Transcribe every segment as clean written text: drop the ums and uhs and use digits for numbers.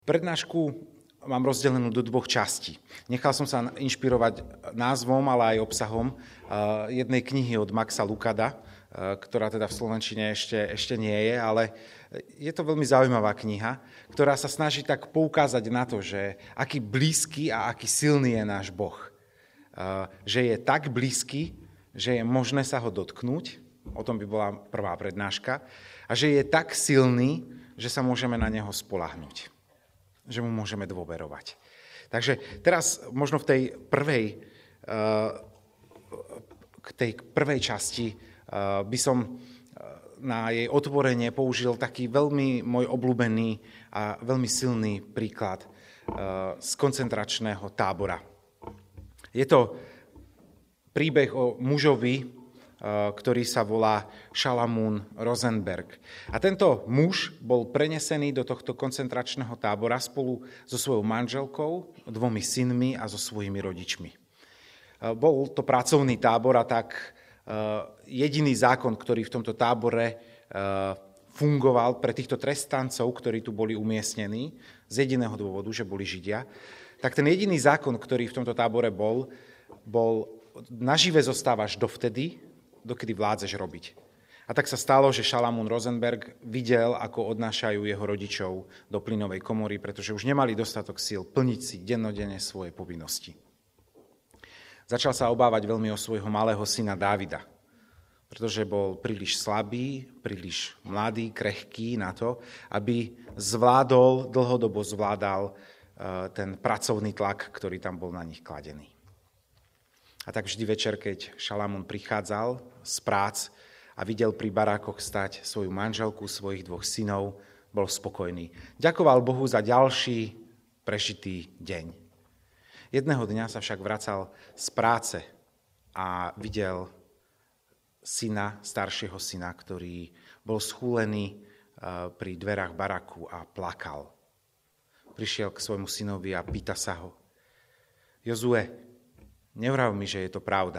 Prednášku mám rozdelenú do dvoch častí. Nechal som sa inšpirovať názvom, ale aj obsahom jednej knihy od Maxa Lucada, ktorá teda v slovenčine ešte nie je, ale je to veľmi zaujímavá kniha, ktorá sa snaží tak poukázať na to, že aký blízky a aký silný je náš Boh. Že je tak blízky, že je možné sa ho dotknúť, o tom by bola prvá prednáška, a že je tak silný, že sa môžeme na neho spoľahnúť, že mu môžeme dôverovať. Takže teraz možno v tej prvej časti by som na jej otvorenie použil taký veľmi môj obľúbený a veľmi silný príklad z koncentračného tábora. Je to príbeh o mužovi, ktorý sa volá Šalamún Rosenberg. A tento muž bol prenesený do tohto koncentračného tábora spolu so svojou manželkou, 2 synmi a so svojimi rodičmi. Bol to pracovný tábor a tak jediný zákon, ktorý v tomto tábore fungoval pre týchto trestancov, ktorí tu boli umiestnení, z jediného dôvodu, že boli Židia, tak ten jediný zákon, ktorý v tomto tábore bol nažive zostávaš dovtedy, dokedy vládzeš robiť. A tak sa stalo, že Šalamún Rosenberg videl, ako odnášajú jeho rodičov do plynovej komory, pretože už nemali dostatok síl plniť si dennodenne svoje povinnosti. Začal sa obávať veľmi o svojho malého syna Dávida, pretože bol príliš slabý, príliš mladý, krehký na to, aby dlhodobo zvládal ten pracovný tlak, ktorý tam bol na nich kladený. A tak vždy večer, keď Šalamún prichádzal z prác a videl pri barákoch stať svoju manželku, svojich 2 synov, bol spokojný. Ďakoval Bohu za ďalší prežitý deň. Jedného dňa sa však vracal z práce a videl staršieho syna, ktorý bol schúlený pri dverách baraku a plakal. Prišiel k svojmu synovi a pýta sa ho: Jozue, nevrav mi, že je to pravda.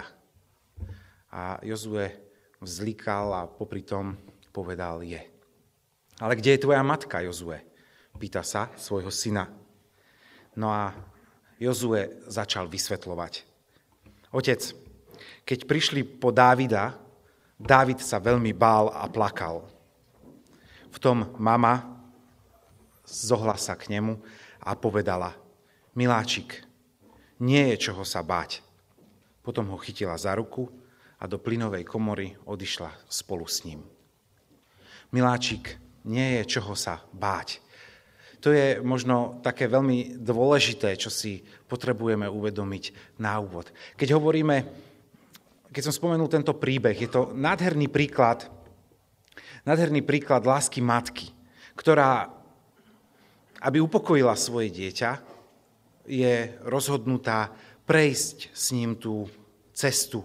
A Jozue vzlikal a popri tom povedal: je. Ale kde je tvoja matka, Jozue? Pýta sa svojho syna. No a Jozue začal vysvetľovať. Otec, keď prišli po Dávida, Dávid sa veľmi bál a plakal. V tom mama zohla sa k nemu a povedala: Miláčik, nie je čoho sa báť. Potom ho chytila za ruku a do plynovej komory odišla spolu s ním. Miláčik, nie je čoho sa báť. To je možno také veľmi dôležité, čo si potrebujeme uvedomiť na úvod. Keď som spomenul tento príbeh, je to nádherný príklad lásky matky, ktorá, aby upokojila svoje dieťa, je rozhodnutá prejsť s ním tú cestu,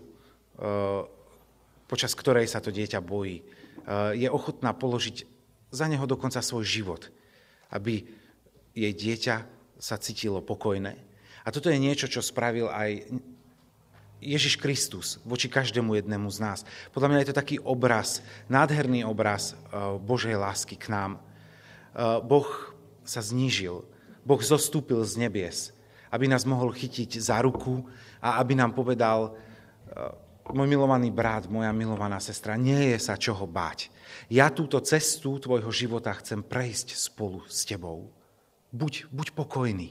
počas ktorej sa to dieťa bojí. Je ochotná položiť za neho dokonca svoj život, aby jej dieťa sa cítilo pokojné. A toto je niečo, čo spravil aj Ježiš Kristus voči každému jednému z nás. Podľa mňa je to taký obraz, nádherný obraz Božej lásky k nám. Boh sa znížil, Boh zostúpil z nebies, aby nás mohol chytiť za ruku a aby nám povedal: môj milovaný brat, moja milovaná sestra, nie je sa čoho báť. Ja túto cestu tvojho života chcem prejsť spolu s tebou. Buď pokojný.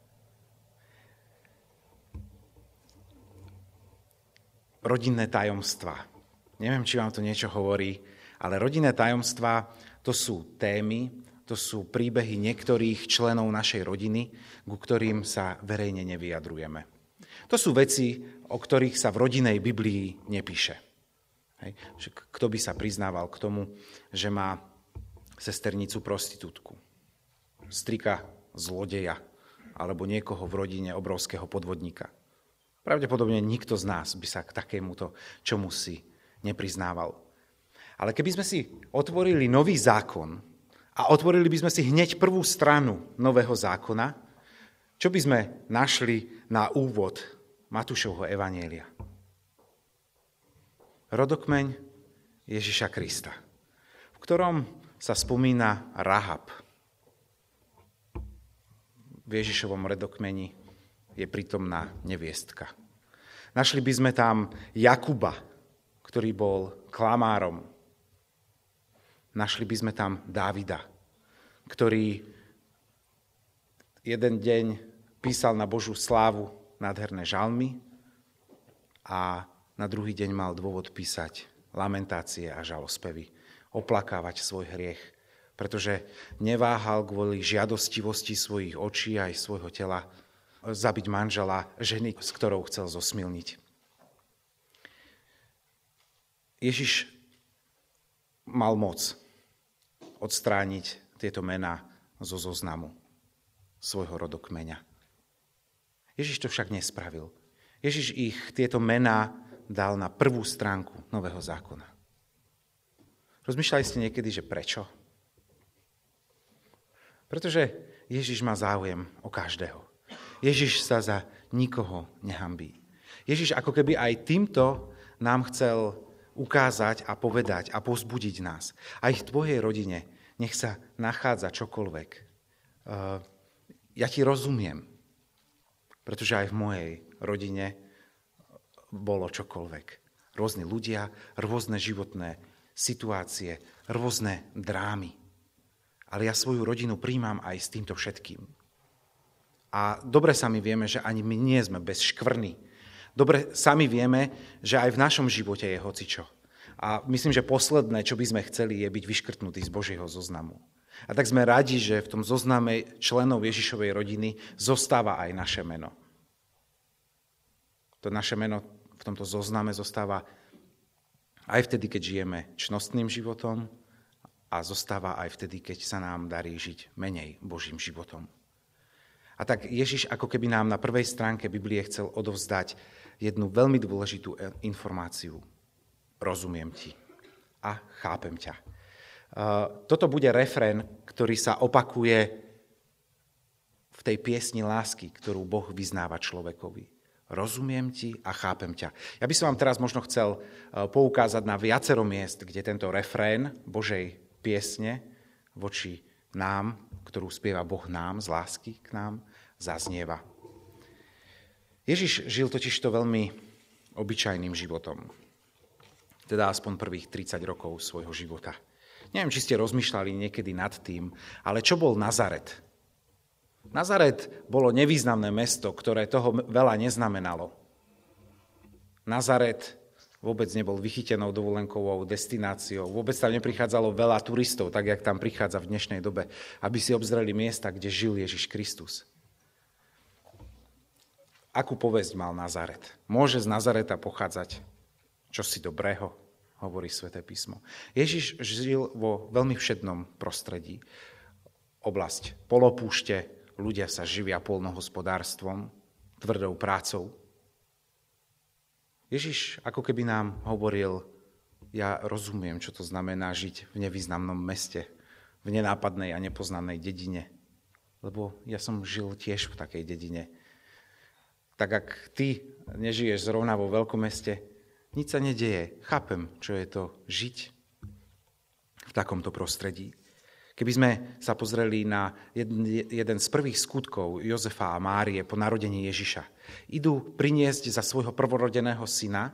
Rodinné tajomstvá. Neviem, či vám to niečo hovorí, ale rodinné tajomstvá to sú témy, to sú príbehy niektorých členov našej rodiny, ku ktorým sa verejne nevyjadrujeme. To sú veci, o ktorých sa v rodinnej Biblii nepíše. Hej. Kto by sa priznával k tomu, že má sesternicu prostitútku, strika zlodeja alebo niekoho v rodine obrovského podvodníka? Pravdepodobne nikto z nás by sa k takémuto čomusi nepriznával. Ale keby sme si otvorili nový zákon a otvorili by sme si hneď prvú stranu nového zákona, čo by sme našli na úvod Matúšovho evanjelia? Rodokmeň Ježiša Krista, v ktorom sa spomína Rahab. v Ježišovom rodokmeni je prítomná neviestka. Našli by sme tam Jakuba, ktorý bol klamárom. Našli by sme tam Dávida, ktorý jeden deň písal na Božiu slávu nádherné žalmy a na druhý deň mal dôvod písať lamentácie a žalospevy, oplakávať svoj hriech, pretože neváhal kvôli žiadostivosti svojich očí aj svojho tela zabiť manžela ženy, s ktorou chcel zosmilniť. Ježiš mal moc odstrániť tieto mená zo zoznamu svojho rodokmeňa. Ježiš to však nespravil. Ježiš tieto mená dal na prvú stránku Nového zákona. Rozmýšľali ste niekedy, že prečo? Pretože Ježiš má záujem o každého. Ježiš sa za nikoho nehanbí. Ježiš ako keby aj týmto nám chcel ukázať a povedať a povzbudiť nás. Aj v tvojej rodine nech sa nachádza čokoľvek. Ja ti rozumiem, pretože aj v mojej rodine bolo čokoľvek. Rôzni ľudia, rôzne životné situácie, rôzne drámy. Ale ja svoju rodinu príjmam aj s týmto všetkým. A dobre sami vieme, že ani my nie sme bez škvrny. Dobre sami vieme, že aj v našom živote je hocičo. A myslím, že posledné, čo by sme chceli, je byť vyškrtnutí z Božieho zoznamu. A tak sme radi, že v tom zozname členov Ježišovej rodiny zostáva aj naše meno. To naše meno v tomto zozname zostáva aj vtedy, keď žijeme čnostným životom a zostáva aj vtedy, keď sa nám darí žiť menej Božím životom. A tak Ježiš ako keby nám na prvej stránke Biblie chcel odovzdať jednu veľmi dôležitú informáciu. Rozumiem ti a chápem ťa. Toto bude refrén, ktorý sa opakuje v tej piesni lásky, ktorú Boh vyznáva človekovi. Rozumiem ti a chápem ťa. Ja by som vám teraz možno chcel poukázať na viacero miest, kde tento refrén Božej piesne voči nám, ktorú spieva Boh nám z lásky k nám, zaznieva. Ježiš žil totižto veľmi obyčajným životom. Teda aspoň prvých 30 rokov svojho života. Neviem, či ste rozmýšľali niekedy nad tým, ale čo bol Nazaret? Nazaret bolo nevýznamné mesto, ktoré toho veľa neznamenalo. Nazaret vôbec nebol vychytenou dovolenkovou destináciou, vôbec tam neprichádzalo veľa turistov, tak jak tam prichádza v dnešnej dobe, aby si obzreli miesta, kde žil Ježiš Kristus. Akú povesť mal Nazaret? Môže z Nazareta pochádzať čosi dobrého, hovorí Sväté písmo. Ježiš žil vo veľmi všednom prostredí. Oblasť polopúšte, ľudia sa živia poľnohospodárstvom, tvrdou prácou. Ježiš ako keby nám hovoril, ja rozumiem, čo to znamená žiť v nevýznamnom meste, v nenápadnej a nepoznanej dedine, lebo ja som žil tiež v takej dedine. Tak ak ty nežiješ zrovna vo veľkomeste, nič sa nedieje. Chápem, čo je to žiť v takomto prostredí. Keby sme sa pozreli na jeden z prvých skutkov Jozefa a Márie po narodení Ježiša. Idú priniesť za svojho prvorodeného syna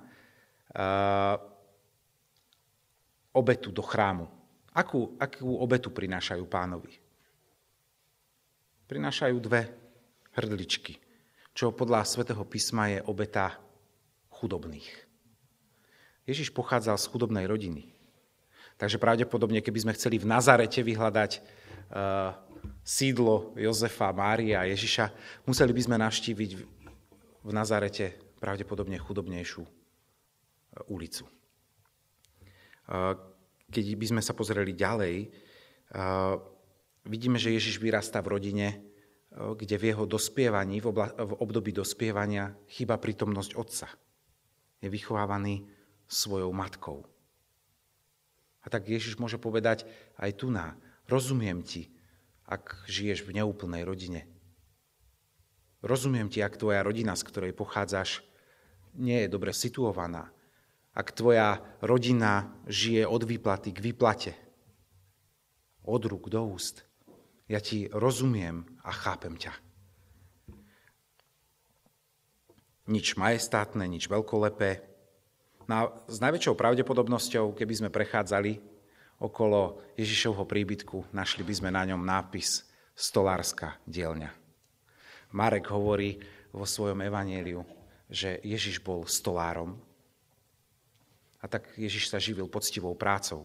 obetu do chrámu. Akú obetu prinášajú Pánovi? Prinášajú 2 hrdličky, čo podľa Svätého písma je obeta chudobných. Ježiš pochádzal z chudobnej rodiny. Takže pravdepodobne, keby sme chceli v Nazarete vyhľadať sídlo Jozefa, Márie a Ježiša, museli by sme navštíviť v Nazarete pravdepodobne chudobnejšiu ulicu. Keď by sme sa pozreli ďalej, vidíme, že Ježiš vyrastá v rodine, kde v jeho dospievaní, v období dospievania chýba prítomnosť otca. Je vychovávaný svojou matkou. A tak Ježiš môže povedať aj tu rozumiem ti, ak žiješ v neúplnej rodine. Rozumiem ti, ak tvoja rodina, z ktorej pochádzaš, nie je dobre situovaná. Ak tvoja rodina žije od výplaty k výplate, od rúk do úst. Ja ti rozumiem a chápem ťa. nič majestátne, nič veľkolepé. S najväčšou pravdepodobnosťou, keby sme prechádzali okolo Ježišovho príbytku, našli by sme na ňom nápis Stolárska dielňa. Marek hovorí vo svojom evanjeliu, že Ježiš bol stolárom a tak Ježiš sa živil poctivou prácou.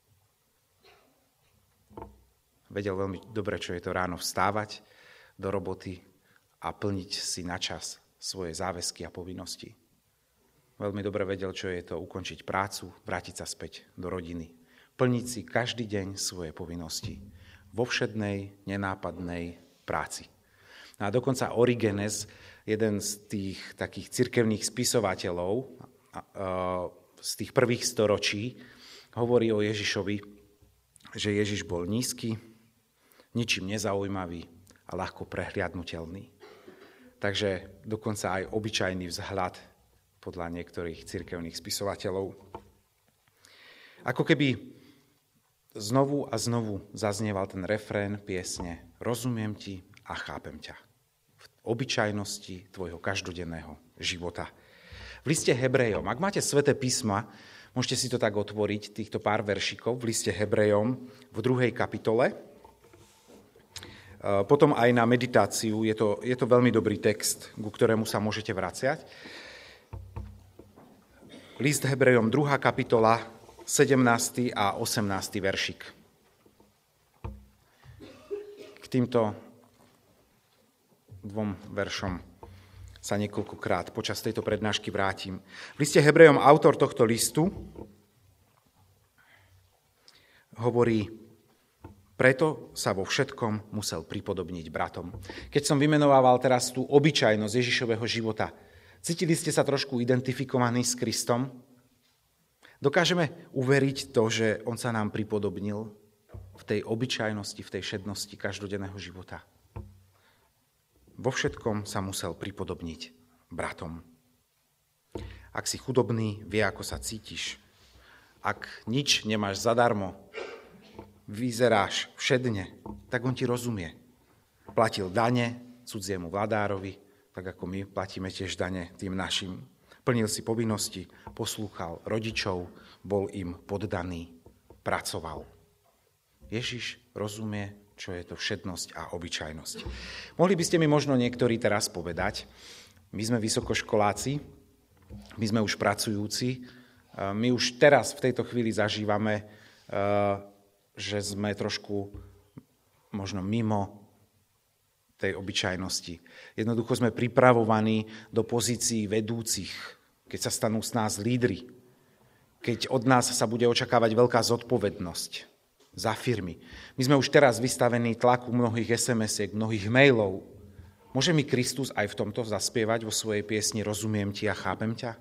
Vedel veľmi dobre, čo je to ráno vstávať do roboty a plniť si na čas svoje záväzky a povinnosti. Veľmi dobre vedel, čo je to ukončiť prácu, vrátiť sa späť do rodiny. Plniť si každý deň svoje povinnosti vo všednej, nenápadnej práci. A dokonca Origenes, jeden z tých takých cirkevných spisovateľov z tých prvých storočí, hovorí o Ježišovi, že Ježiš bol nízky, ničím nezaujímavý a ľahko prehliadnutelný. Takže dokonca aj obyčajný vzhľad podľa niektorých cirkevných spisovateľov. Ako keby znovu a znovu zaznieval ten refrén piesne Rozumiem ti a chápem ťa. V obyčajnosti tvojho každodenného života. V liste Hebrejom, ak máte sväté písma, môžete si to tak otvoriť, týchto pár veršikov, v liste Hebrejom v 2. kapitole. Potom aj na meditáciu, je to veľmi dobrý text, ku ktorému sa môžete vraciať. List Hebrejom, 2. kapitola, 17. a 18. veršik. K týmto dvom veršom sa niekoľkokrát počas tejto prednášky vrátim. V liste Hebrejom autor tohto listu hovorí: preto sa vo všetkom musel pripodobniť bratom. Keď som vymenovával teraz tú obyčajnosť Ježišového života, cítili ste sa trošku identifikovaní s Kristom? Dokážeme uveriť to, že on sa nám pripodobnil v tej obyčajnosti, v tej všednosti každodenného života? Vo všetkom sa musel pripodobniť bratom. Ak si chudobný, vie, ako sa cítiš. Ak nič nemáš zadarmo, vyzeráš všedne, tak on ti rozumie. Platil dane cudziemu vladárovi, tak ako my platíme tiež dane tým našim. Plnil si povinnosti, poslúchal rodičov, bol im poddaný, pracoval. Ježiš rozumie, čo je to všednosť a obyčajnosť. Mohli by ste mi možno niektorí teraz povedať, my sme vysokoškoláci, my sme už pracujúci, my už teraz v tejto chvíli zažívame, že sme trošku možno mimo tej obyčajnosti. Jednoducho sme pripravovaní do pozícií vedúcich, keď sa stanú z nás lídri, keď od nás sa bude očakávať veľká zodpovednosť za firmy. My sme už teraz vystavení tlaku mnohých SMS-iek, mnohých mailov. Môže mi Kristus aj v tomto zaspievať vo svojej piesni Rozumiem ti a chápem ťa?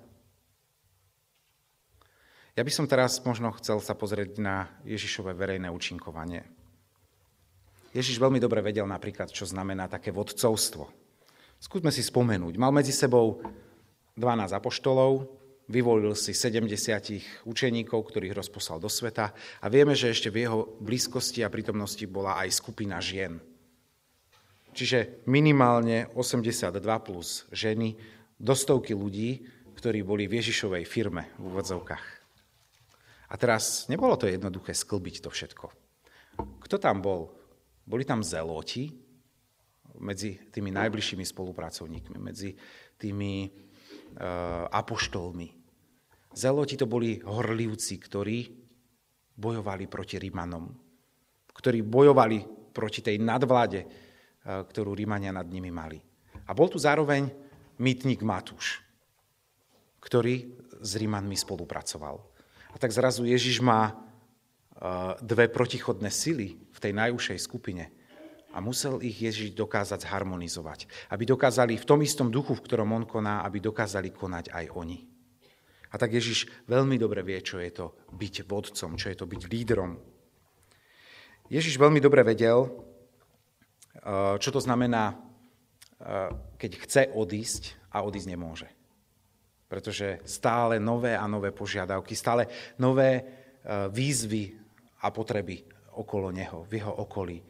Ja by som teraz možno chcel sa pozrieť na Ježišové verejné účinkovanie. Ježiš veľmi dobre vedel napríklad, čo znamená také vodcovstvo. Skúsme si spomenúť. Mal medzi sebou 12 apoštolov, vyvolil si 70 učeníkov, ktorých rozposlal do sveta a vieme, že ešte v jeho blízkosti a prítomnosti bola aj skupina žien. Čiže minimálne 82 plus ženy, do stovky ľudí, ktorí boli v Ježišovej firme v úvodzovkách. A teraz nebolo to jednoduché sklbiť to všetko. Kto tam bol? Boli tam zeloti medzi tými najbližšími spolupracovníkmi, medzi tými apoštolmi. Zeloti to boli horlivci, ktorí bojovali proti Rimanom, ktorí bojovali proti tej nadvláde, ktorú Rimania nad nimi mali. A bol tu zároveň mýtnik Matúš, ktorý s Rimanmi spolupracoval. A tak zrazu Ježiš má dve protichodné sily v tej najúžšej skupine a musel ich Ježiš dokázať zharmonizovať, aby dokázali v tom istom duchu, v ktorom on koná, aby dokázali konať aj oni. A tak Ježiš veľmi dobre vie, čo je to byť vodcom, čo je to byť lídrom. Ježiš veľmi dobre vedel, čo to znamená, keď chce odísť a odísť nemôže. Pretože stále nové a nové požiadavky, stále nové výzvy a potreby okolo neho, v jeho okolí.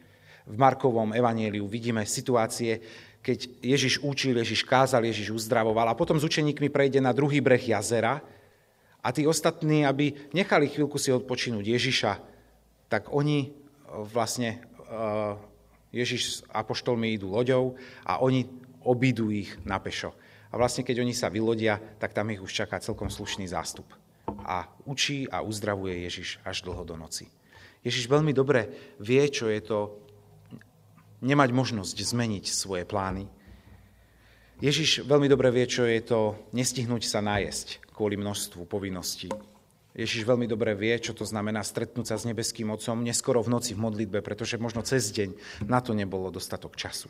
v Markovom evanjeliu vidíme situácie, keď Ježiš učil, Ježiš kázal, Ježiš uzdravoval a potom s učeníkmi prejde na druhý breh jazera a tí ostatní, aby nechali chvíľku si odpočinúť Ježiša, tak oni vlastne, Ježiš s apoštolmi idú loďou a oni obídu ich na pešo. A vlastne keď oni sa vylodia, tak tam ich už čaká celkom slušný zástup. A učí a uzdravuje Ježiš až dlho do noci. Ježiš veľmi dobre vie, čo je to nemať možnosť zmeniť svoje plány. Ježiš veľmi dobre vie, čo je to nestihnúť sa najesť kvôli množstvu povinností. Ježiš veľmi dobre vie, čo to znamená stretnúť sa s nebeským Otcom neskoro v noci v modlitbe, pretože možno cez deň na to nebolo dostatok času.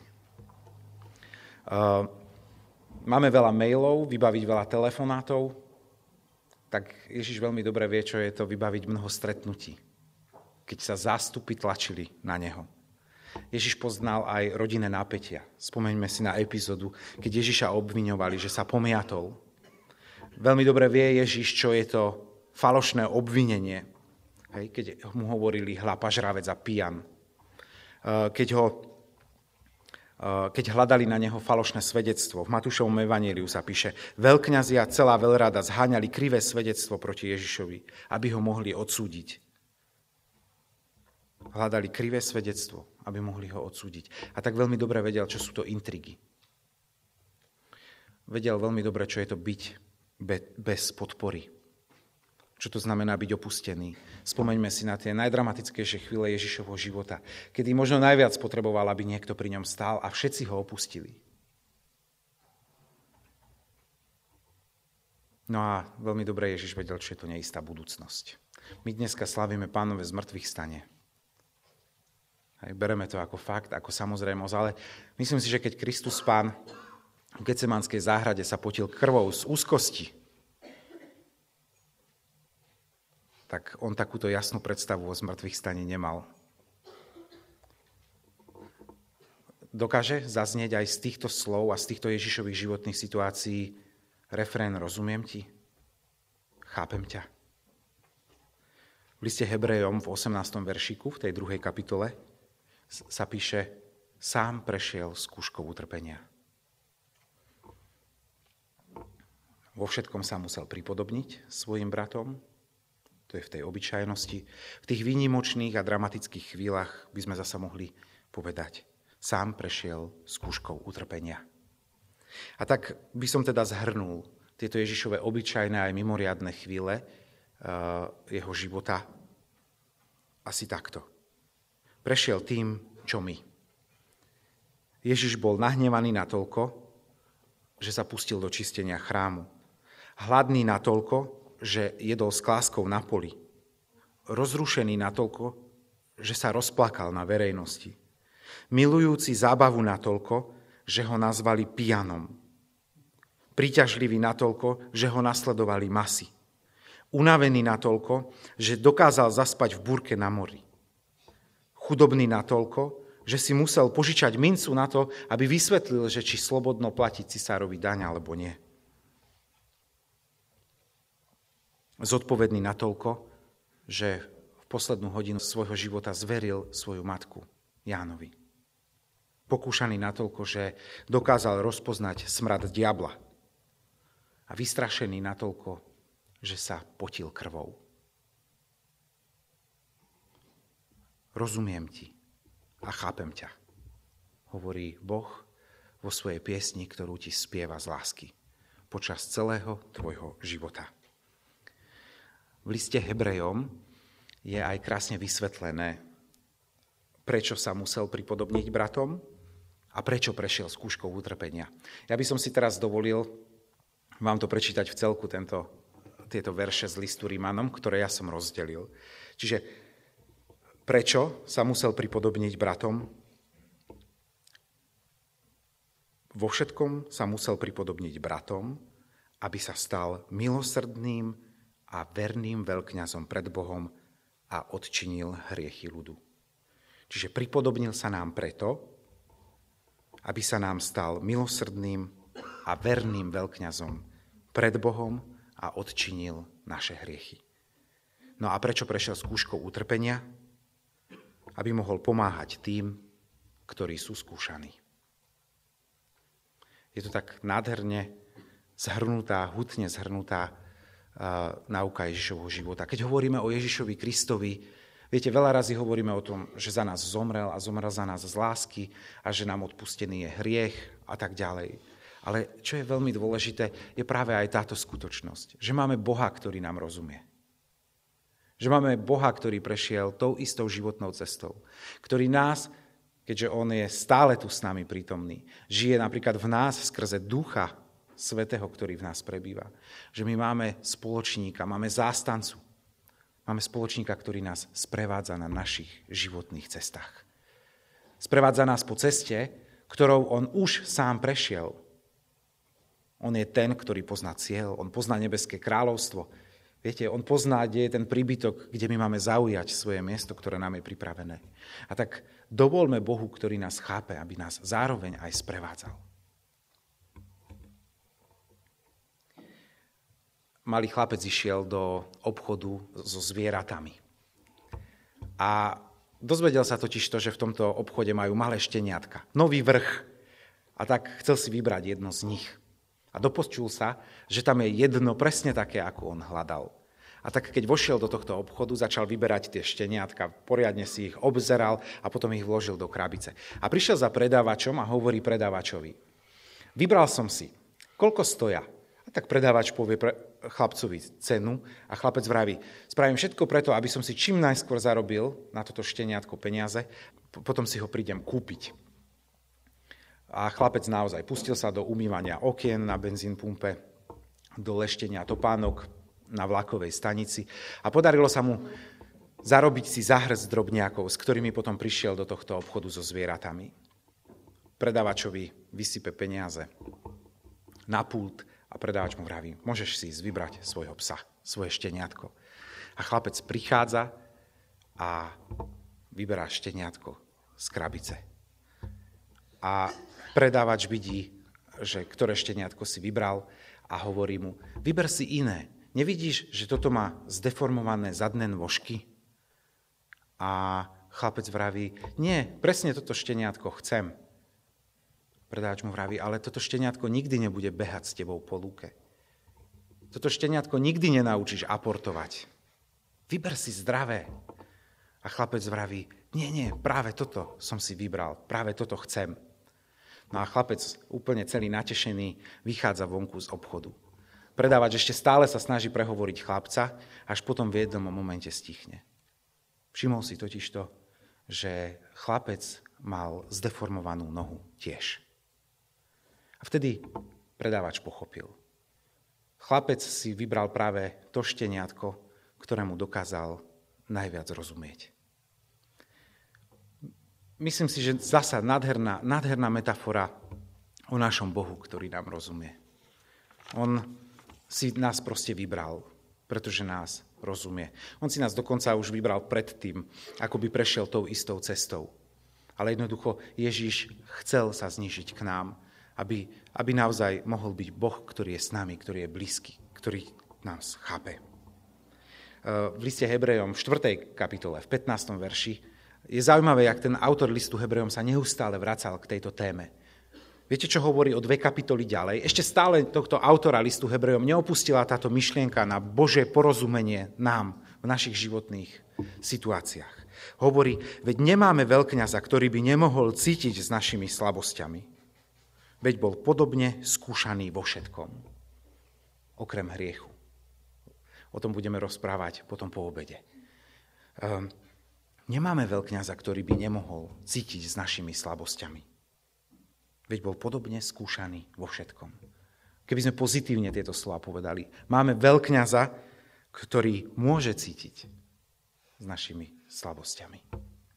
Máme veľa mailov, vybaviť veľa telefonátov, tak Ježiš veľmi dobre vie, čo je to vybaviť mnoho stretnutí, keď sa zástupy tlačili na neho. Ježiš poznal aj rodinné napätia. Spomeňme si na epizódu, keď Ježiša obviňovali, že sa pomiatol. Veľmi dobre vie Ježiš, čo je to falošné obvinenie, keď mu hovorili hľa, pažravec a pijan. Keď hľadali na neho falošné svedectvo. V Matúšovom evanjeliu sa píše, veľkňazi a celá veľrada zháňali krivé svedectvo proti Ježišovi, aby ho mohli odsúdiť. Hľadali krivé svedectvo, aby mohli ho odsúdiť. A tak veľmi dobre vedel, čo sú to intrigy. Vedel veľmi dobre, čo je to byť bez podpory. Čo to znamená byť opustený. Spomeňme si na tie najdramatickejšie chvíle Ježišovho života, kedy možno najviac potreboval, aby niekto pri ňom stál a všetci ho opustili. No a veľmi dobre Ježiš vedel, čo je to neistá budúcnosť. My dneska slávime Pánove zmrtvých stane. Bereme to ako fakt, ako samozrejmosť, ale myslím si, že keď Kristus Pán v Getsemanskej záhrade sa potil krvou z úzkosti, tak on takúto jasnú predstavu o zmrtvých staní nemal. Dokáže zaznieť aj z týchto slov a z týchto Ježišových životných situácií refrén rozumiem ti? Chápem ťa? V liste Hebrejom v 18. veršiku, v tej 2. kapitole, sa píše, sám prešiel skúškou utrpenia. Vo všetkom sa musel pripodobniť svojim bratom, to je v tej obyčajnosti. V tých výnimočných a dramatických chvíľach by sme zasa mohli povedať, sám prešiel skúškou utrpenia. A tak by som teda zhrnul tieto Ježišove obyčajné aj mimoriadne chvíle jeho života asi takto. Prešiel tým, čo my. Ježiš bol nahnevaný natoľko, že sa pustil do čistenia chrámu. Hladný natoľko, že jedol s kláskou na poli. Rozrušený natoľko, že sa rozplakal na verejnosti. Milujúci zábavu natoľko, že ho nazvali pijanom. Príťažlivý natoľko, že ho nasledovali masy. Unavený natoľko, že dokázal zaspať v búrke na mori. Chudobný natoľko, že si musel požičať mincu na to, aby vysvetlil, že či slobodno platiť cisárovi daň alebo nie. Zodpovedný natoľko, že v poslednú hodinu svojho života zveril svoju matku Jánovi. Pokúšaný natoľko, že dokázal rozpoznať smrad diabla. A vystrašený natoľko, že sa potil krvou. Rozumiem ti a chápem ťa, hovorí Boh vo svojej piesni, ktorú ti spieva z lásky počas celého tvojho života. V liste Hebrejom je aj krásne vysvetlené, prečo sa musel pripodobniť bratom a prečo prešiel skúškou utrpenia. Ja by som si teraz dovolil vám to prečítať v celku, tieto verše z listu Rimanom, ktoré ja som rozdelil. Čiže prečo sa musel pripodobniť bratom? Vo všetkom sa musel pripodobniť bratom, aby sa stal milosrdným a verným veľkňazom pred Bohom a odčinil hriechy ľudu. Čiže pripodobnil sa nám preto, aby sa nám stal milosrdným a verným veľkňazom pred Bohom a odčinil naše hriechy. No a prečo prešiel skúškou utrpenia? Aby mohol pomáhať tým, ktorí sú skúšaní. Je to tak nádherne zhrnutá, hutne zhrnutá náuka Ježišovho života. Keď hovoríme o Ježišovi Kristovi, viete, veľa razy hovoríme o tom, že za nás zomrel a zomrel za nás z lásky a že nám odpustený je hriech a tak ďalej. Ale čo je veľmi dôležité, je práve aj táto skutočnosť, že máme Boha, ktorý nám rozumie. Že máme Boha, ktorý prešiel tou istou životnou cestou, ktorý nás, keďže on je stále tu s nami prítomný, žije napríklad v nás skrze Ducha Svätého, ktorý v nás prebýva. Že my máme spoločníka, máme zástancu. Máme spoločníka, ktorý nás sprevádza na našich životných cestách. Sprevádza nás po ceste, ktorou on už sám prešiel. On je ten, ktorý pozná cieľ, on pozná nebeské kráľovstvo. Viete, on pozná, kde je ten príbytok, kde my máme zaujať svoje miesto, ktoré nám je pripravené. A tak dovoľme Bohu, ktorý nás chápe, aby nás zároveň aj sprevádzal. Malý chlapec išiel do obchodu so zvieratami. A dozvedel sa totiž to, že v tomto obchode majú malé šteniatka. Nový vrch. A tak chcel si vybrať jedno z nich. A dopočul sa, že tam je jedno presne také, ako on hľadal. A tak keď vošiel do tohto obchodu, začal vyberať tie šteniatka, poriadne si ich obzeral a potom ich vložil do krabice. A prišiel za predávačom a hovorí predávačovi: vybral som si, koľko stoja? A tak predávač povie chlapcovi cenu a chlapec vraví: spravím všetko preto, aby som si čím najskôr zarobil na toto šteniatko peniaze, potom si ho prídem kúpiť. A chlapec naozaj pustil sa do umývania okien na benzín pumpe, do leštenia topánok na vlakovej stanici a podarilo sa mu zarobiť si zahŕst drobniakov, s ktorými potom prišiel do tohto obchodu so zvieratami. Predávačovi vysype peniaze na pult a predávač mu vraví: môžeš si ísť vybrať svojho psa, svoje šteniatko. A chlapec prichádza a vyberá šteniatko z krabice. A predávač vidí, že ktoré šteniatko si vybral a hovorí mu: vyber si iné. Nevidíš, že toto má zdeformované zadné nôžky? A chlapec vraví: nie, presne toto šteniatko chcem. Predávač mu vraví: ale toto šteniatko nikdy nebude behať s tebou po lúke. Toto šteniatko nikdy nenaučíš aportovať. Vyber si zdravé. A chlapec vraví: nie, práve toto som si vybral, práve toto chcem. No a chlapec úplne celý natešený vychádza vonku z obchodu. Predávač ešte stále sa snaží prehovoriť chlapca, až potom v jednom momente stichne. Všimol si totižto, že chlapec mal zdeformovanú nohu tiež. A vtedy predávač pochopil. Chlapec si vybral práve to šteniatko, ktorému dokázal najviac rozumieť. Myslím si, že zasa nádherná metafora o našom Bohu, ktorý nám rozumie. On si nás proste vybral, pretože nás rozumie. On si nás dokonca už vybral predtým, ako by prešiel tou istou cestou. Ale jednoducho Ježiš chcel sa znížiť k nám, aby naozaj mohol byť Boh, ktorý je s nami, ktorý je blízky, ktorý nás chápe. V liste Hebrejom v 4. kapitole, v 15. verši, je zaujímavé, jak ten autor listu Hebrejom sa neustále vracal k tejto téme. Viete, čo hovorí o 2 kapitoly ďalej? Ešte stále tohto autora listu Hebrejom neopustila táto myšlienka na Božie porozumenie nám v našich životných situáciách. Hovorí: veď nemáme veľkňaza, ktorý by nemohol cítiť s našimi slabosťami. Veď bol podobne skúšaný vo všetkom, okrem hriechu. O tom budeme rozprávať potom po obede. Nemáme veľkňaza, ktorý by nemohol cítiť s našimi slabosťami. Veď bol podobne skúšaný vo všetkom. Keby sme pozitívne tieto slova povedali, máme veľkňaza, ktorý môže cítiť s našimi slabosťami.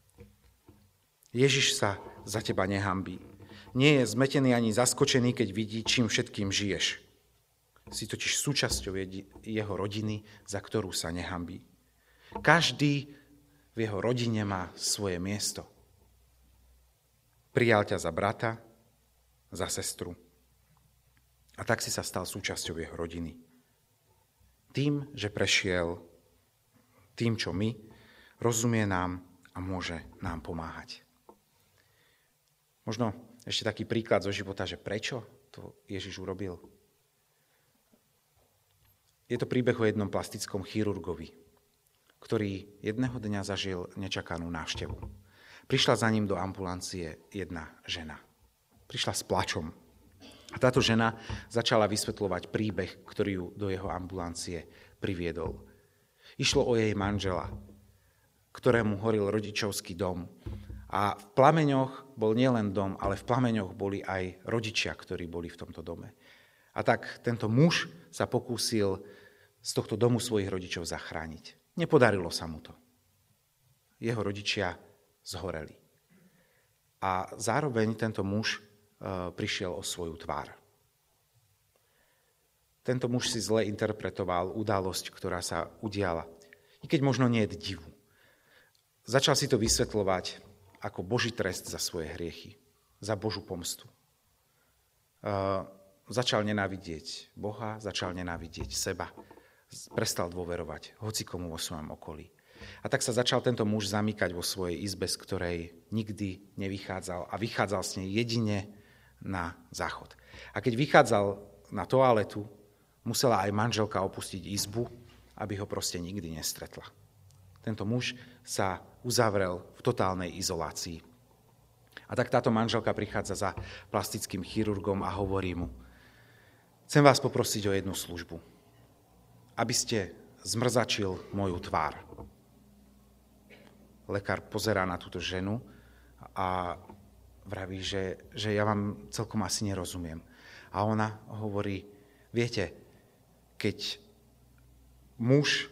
Ježiš sa za teba nehanbí. Nie je zmetený ani zaskočený, keď vidí, čím všetkým žiješ. Si totiž súčasťou jeho rodiny, za ktorú sa nehanbí. Každý v jeho rodine má svoje miesto. Prijal ťa za brata, za sestru. A tak si sa stal súčasťou jeho rodiny. Tým, že prešiel tým, čo my, rozumie nám a môže nám pomáhať. Možno ešte taký príklad zo života, že prečo to Ježiš urobil. Je to príbeh o jednom plastickom chirurgovi, ktorý jedného dňa zažil nečakanú návštevu. Prišla za ním do ambulancie jedna žena. Prišla s plačom. A táto žena začala vysvetľovať príbeh, ktorý ju do jeho ambulancie priviedol. Išlo o jej manžela, ktorému horil rodičovský dom. A v plameňoch bol nielen dom, ale v plameňoch boli aj rodičia, ktorí boli v tomto dome. A tak tento muž sa pokúsil z tohto domu svojich rodičov zachrániť. Nepodarilo sa mu to. Jeho rodičia zhoreli. A zároveň tento muž prišiel o svoju tvár. Tento muž si zle interpretoval udalosť, ktorá sa udiala. I keď možno nie je divu. Začal si to vysvetľovať ako Boží trest za svoje hriechy, za Božú pomstu. Začal nenávidieť Boha, začal nenávidieť seba, prestal dôverovať hocikomu vo svojom okolí. A tak sa začal tento muž zamykať vo svojej izbe, z ktorej nikdy nevychádzal a vychádzal s nej jedine na záchod. A keď vychádzal na toaletu, musela aj manželka opustiť izbu, aby ho proste nikdy nestretla. Tento muž sa uzavrel v totálnej izolácii. A tak táto manželka prichádza za plastickým chirurgom a hovorí mu: chcem vás poprosiť o jednu službu, aby ste zmrzačil moju tvár. Lekár pozerá na túto ženu a vraví, že ja vám celkom asi nerozumiem. A ona hovorí: viete, keď muž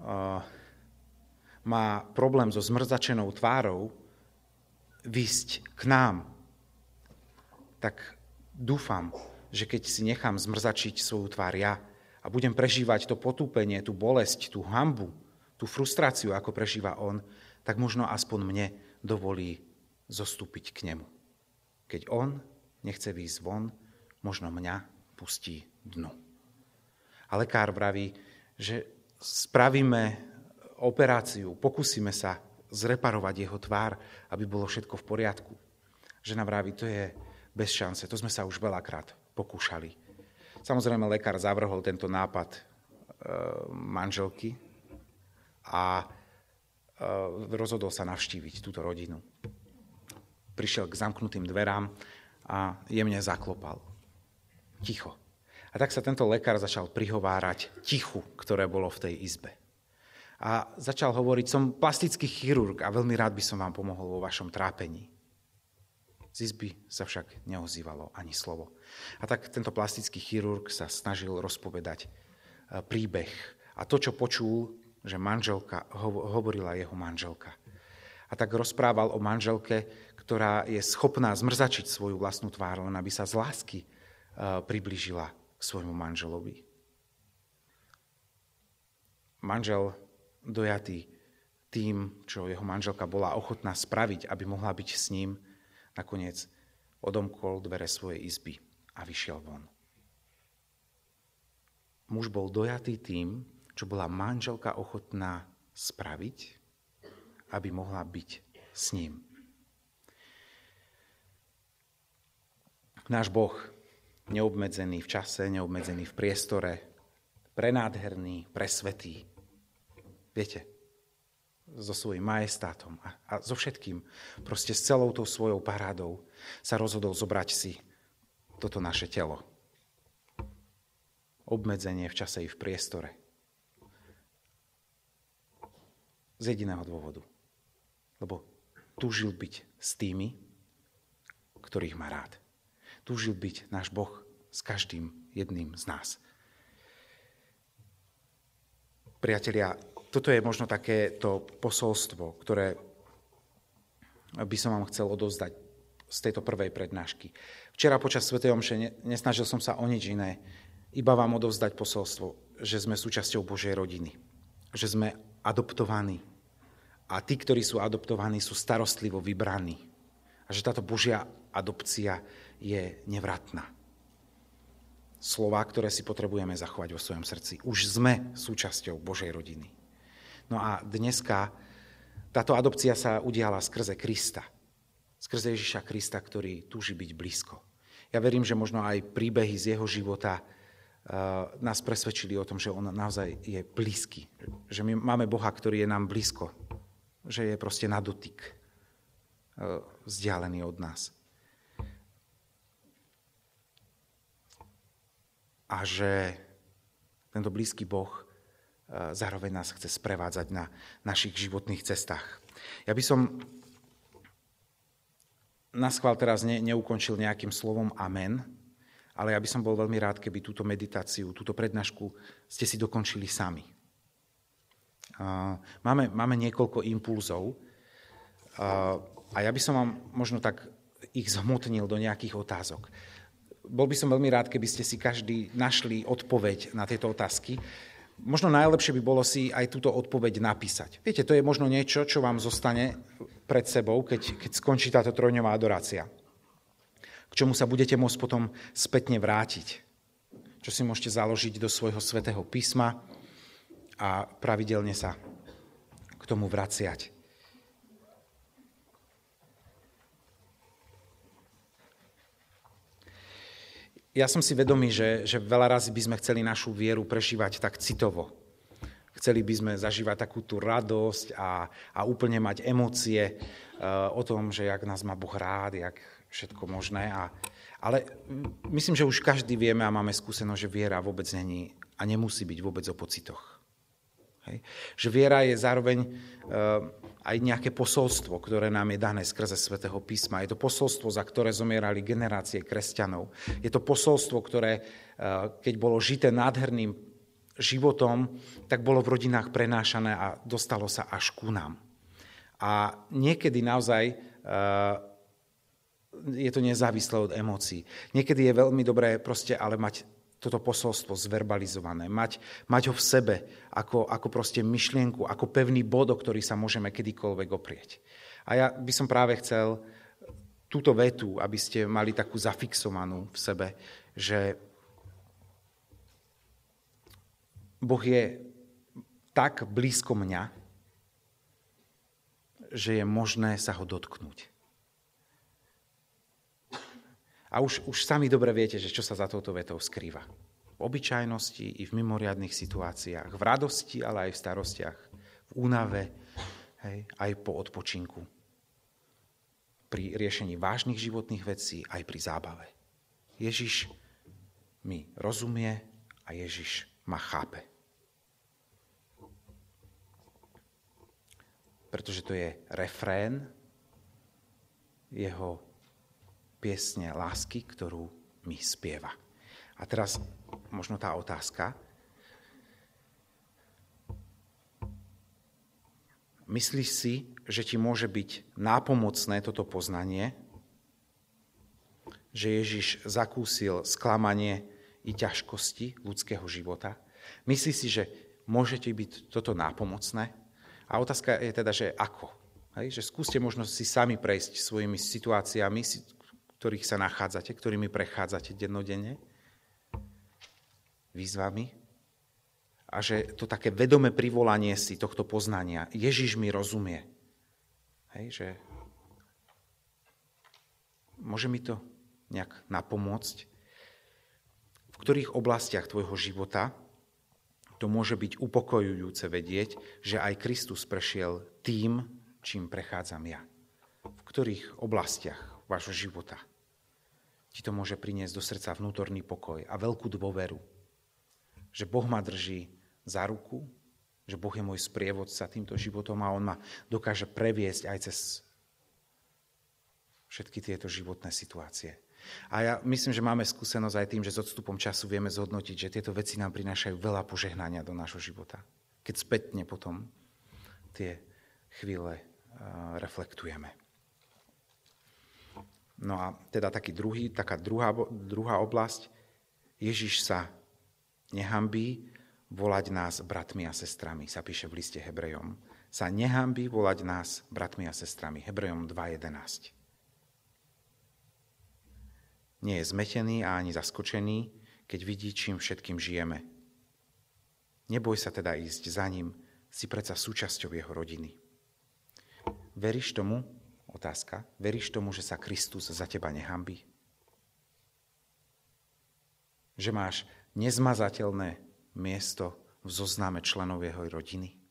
má problém so zmrzačenou tvárou výsť k nám, tak dúfam, že keď si nechám zmrzačiť svoju tvár ja a budem prežívať to potúpenie, tú bolesť, tú hanbu, tú frustráciu, ako prežíva on, tak možno aspoň mne dovolí zostúpiť k nemu. Keď on nechce výjsť von, možno mňa pustí dnu. A lekár vraví, že spravíme operáciu, pokúsime sa zreparovať jeho tvár, aby bolo všetko v poriadku. Žena vraví, to je bez šance, to sme sa už veľakrát pokúšali. Samozrejme, lekár zavrhol tento nápad manželky a rozhodol sa navštíviť túto rodinu. Prišiel k zamknutým dverám a jemne zaklopal. Ticho. A tak sa tento lekár začal prihovárať tichu, ktoré bolo v tej izbe. A začal hovoriť, som plastický chirurg a veľmi rád by som vám pomohol vo vašom trápení. Z izby sa však neozývalo ani slovo. A tak tento plastický chirurg sa snažil rozpovedať príbeh. A to, čo počul, že manželka, hovorila jeho manželka. A tak rozprával o manželke, ktorá je schopná zmrzačiť svoju vlastnú tvár, len aby sa z lásky priblížila k svojmu manželovi. Manžel, dojatý tým, čo jeho manželka bola ochotná spraviť, aby mohla byť s ním, nakoniec odomkol dvere svojej izby a vyšiel von. Muž bol dojatý tým, čo bola manželka ochotná spraviť, aby mohla byť s ním. Náš Boh, neobmedzený v čase, neobmedzený v priestore, prenádherný, presvetý, viete, so svojím majestátom a so všetkým, proste s celou tou svojou parádou sa rozhodol zobrať si toto naše telo. Obmedzenie v čase i v priestore. Z jediného dôvodu. Lebo túžil byť s tými, ktorých má rád. Túžil byť náš Boh s každým jedným z nás. Priatelia, toto je možno takéto posolstvo, ktoré by som vám chcel odovzdať z tejto prvej prednášky. Včera počas svätej omše nesnažil som sa o nič iné, iba vám odovzdať posolstvo, že sme súčasťou Božej rodiny, že sme adoptovaní a tí, ktorí sú adoptovaní, sú starostlivo vybraní a že táto Božia adopcia je nevratná. Slová, ktoré si potrebujeme zachovať vo svojom srdci. Už sme súčasťou Božej rodiny. No a dneska táto adopcia sa udiala skrze Krista. Skrze Ježiša Krista, ktorý túži byť blízko. Ja verím, že možno aj príbehy z jeho života nás presvedčili o tom, že on naozaj je blízky. Že my máme Boha, ktorý je nám blízko. Že je proste na dotyk. Vzdialený od nás. A že tento blízky Boh zároveň nás chce sprevádzať na našich životných cestách. Ja by som naschvál teraz neukončil nejakým slovom amen, ale ja by som bol veľmi rád, keby túto meditáciu, túto prednášku ste si dokončili sami. Máme niekoľko impulzov a ja by som vám možno tak ich zhmotnil do nejakých otázok. Bol by som veľmi rád, keby ste si každý našli odpoveď na tieto otázky. Možno najlepšie by bolo si aj túto odpoveď napísať. Viete, to je možno niečo, čo vám zostane pred sebou, keď skončí táto trojdňová adorácia. K čomu sa budete môcť potom spätne vrátiť. Čo si môžete založiť do svojho svätého písma a pravidelne sa k tomu vraciať. Ja som si vedomý, že veľa razy by sme chceli našu vieru prežívať tak citovo. Chceli by sme zažívať takú tú radosť a úplne mať emócie o tom, že jak nás má Boh rád, jak všetko možné. Ale myslím, že už každý vieme a máme skúsenosť, že viera vôbec není a nemusí byť vôbec o pocitoch. Hej. Že viera je zároveň aj nejaké posolstvo, ktoré nám je dané skrze svätého písma. Je to posolstvo, za ktoré zomierali generácie kresťanov. Je to posolstvo, ktoré, keď bolo žité nádherným životom, tak bolo v rodinách prenášané a dostalo sa až ku nám. A niekedy naozaj je to nezávislé od emócií. Niekedy je veľmi dobré proste ale mať toto posolstvo zverbalizované, mať ho v sebe ako proste myšlienku, ako pevný bod, o ktorý sa môžeme kedykoľvek oprieť. A ja by som práve chcel túto vetu, aby ste mali takú zafixovanú v sebe, že Boh je tak blízko mňa, že je možné sa ho dotknúť. A už sami dobre viete, že čo sa za touto vetou skrýva. V obyčajnosti i v mimoriadnych situáciách, v radosti, ale aj v starostiach, v únave, hej, aj po odpočinku. Pri riešení vážnych životných vecí, aj pri zábave. Ježiš mi rozumie a Ježiš ma chápe. Pretože to je refrén jeho piesne lásky, ktorú mi spieva. A teraz možno tá otázka. Myslíš si, že ti môže byť nápomocné toto poznanie, že Ježiš zakúsil sklamanie i ťažkosti ľudského života? Myslíš si, že môže ti byť toto nápomocné? A otázka je teda, že ako? Hej, že skúste možno si sami prejsť svojimi situáciami, ktorých sa nachádzate, ktorými prechádzate dennodenne, výzvami, a že to také vedomé privolanie si tohto poznania, Ježiš mi rozumie. Hej, že môže mi to nejak napomôcť? V ktorých oblastiach tvojho života to môže byť upokojujúce vedieť, že aj Kristus prešiel tým, čím prechádzam ja? V ktorých oblastiach vášho života ti to môže priniesť do srdca vnútorný pokoj a veľkú dôveru, že Boh ma drží za ruku, že Boh je môj sprievodca týmto životom a on ma dokáže previesť aj cez všetky tieto životné situácie. A ja myslím, že máme skúsenosť aj tým, že s odstupom času vieme zhodnotiť, že tieto veci nám prinášajú veľa požehnania do nášho života. Keď spätne potom tie chvíle reflektujeme. No a teda taká druhá oblasť, Ježiš sa nehanbí volať nás bratmi a sestrami, sa píše v liste Hebrejom. Sa nehanbí volať nás bratmi a sestrami, Hebrejom 2.11. Nie je zmetený a ani zaskočený, keď vidí, čím všetkým žijeme. Neboj sa teda ísť za ním, si predsa súčasťou jeho rodiny. Veríš tomu, o Otázka. Veríš tomu, že sa Kristus za teba nehanbí? Že máš nezmazateľné miesto v zozname členov jeho rodiny?